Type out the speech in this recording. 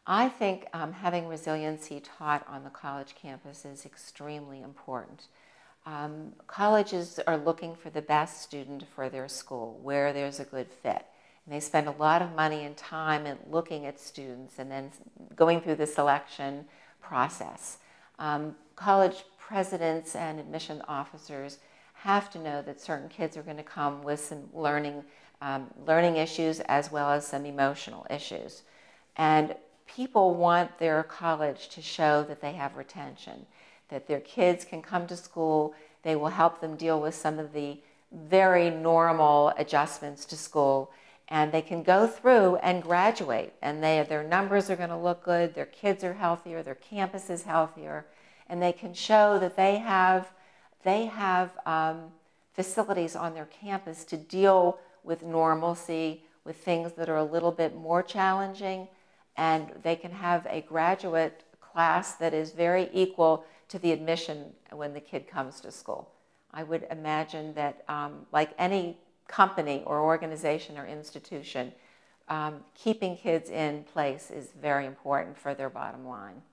I think having resiliency taught on the college campus is extremely important. Colleges are looking for the best student for their school, where there's a good fit. And they spend a lot of money and time in looking at students and then going through the selection process. College presidents and admission officers have to know that certain kids are going to come with some learning issues as well as some emotional issues. And people want their college to show that they have retention, that their kids can come to school, they will help them deal with some of the very normal adjustments to school, and they can go through and graduate, and their numbers are going to look good, their kids are healthier, their campus is healthier, and they can show that they have facilities on their campus to deal with normalcy, with things that are a little bit more challenging, and they can have a graduate class that is very equal to the admission when the kid comes to school. I would imagine that like any company or organization or institution, keeping kids in place is very important for their bottom line.